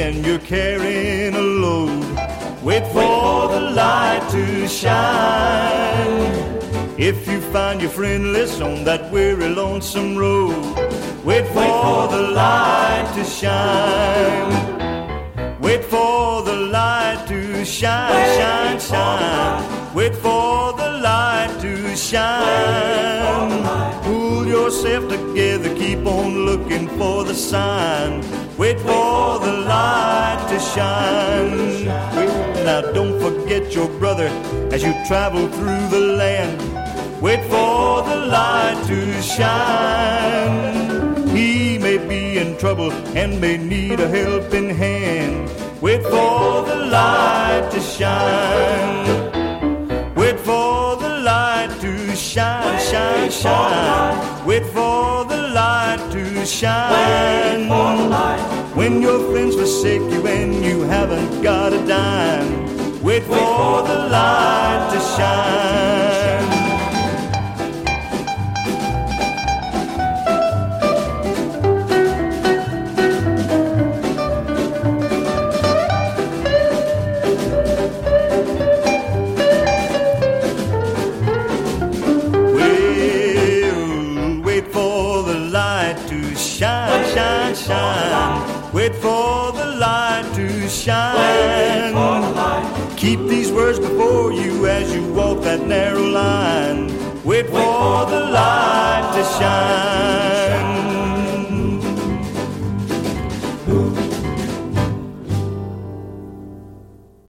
and you're carrying a load. Wait for the light to shine. If you find your friendless on that weary, lonesome road, wait for the light to shine. Wait for the light to shine, shine, shine. Wait for the light to shine. Pull yourself together, keep on looking for the sign. Wait for the light to shine. Now don't forget your brother as you travel through the land. Wait for the light to shine. He may be in trouble and may need a helping hand. Wait for the light to shine. Wait for the light to shine, shine, shine. Wait for the light to shine. When your friends forsake you and you haven't got a dime, wait for the light to shine. Shine, shine, shine. Wait for the light to shine. Keep these words before you as you walk that narrow line. Wait for the